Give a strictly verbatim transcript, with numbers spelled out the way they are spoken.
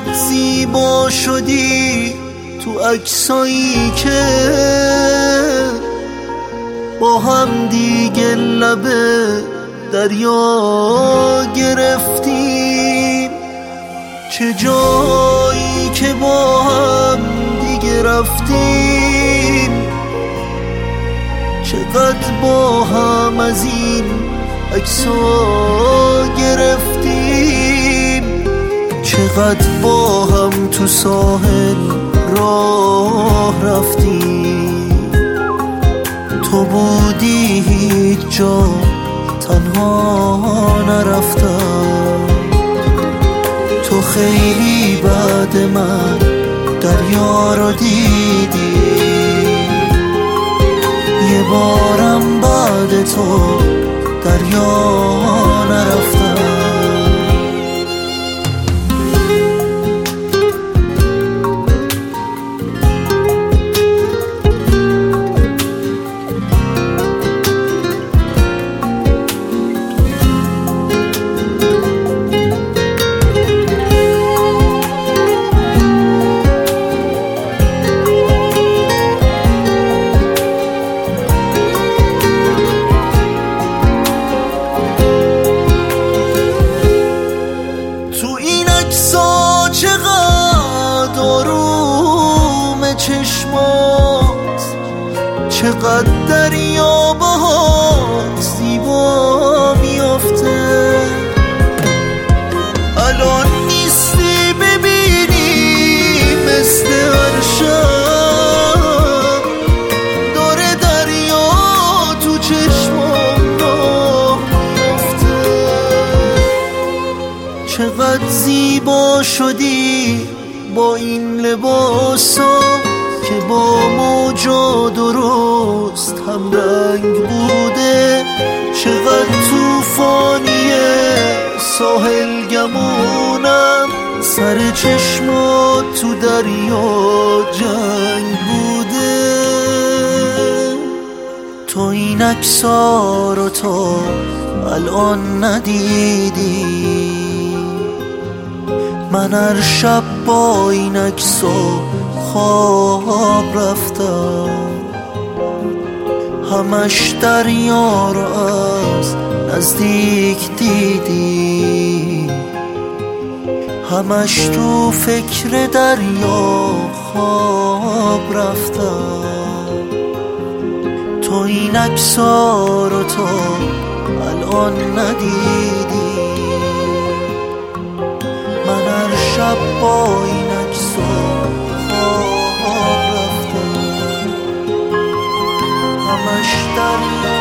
چقدر زیبا شدی تو عکسایی که با هم دیگه لب دریا گرفتیم. چه جایی که با هم دیگه رفتیم، چقدر با هم از این عکس‌ها گرفتیم. چقدر با هم تو ساحل راه رفتیم. تو بودی هیچ جا تنها نرفتم. تو خیلی بعد من دریا رو دیدی، یه بارم بعد تو دریا نرفتم. چشمات چقدر دریا باهات زیبا میافته. الان نیستی ببینی مثل هر شب داره دریا تو چشمام راه میافته. چقدر زیبا شدی با این لباسا که با موجا درست هم رنگ بوده. چقدر توفانیه ساحل گمونم، سر چشمات تو دریا جنگ بوده. تو این عکس‌ها رو تا الان ندیدی. من هر شب با این عکس‌ها خواب رفتم. همش دریا رو از نزدیک دیدی، همش تو فکر دریا خواب رفتم. تو این عکس‌ها رو تا الان ندیدی. من هر شب با این عکس‌ها خواب رفتم. همش دریا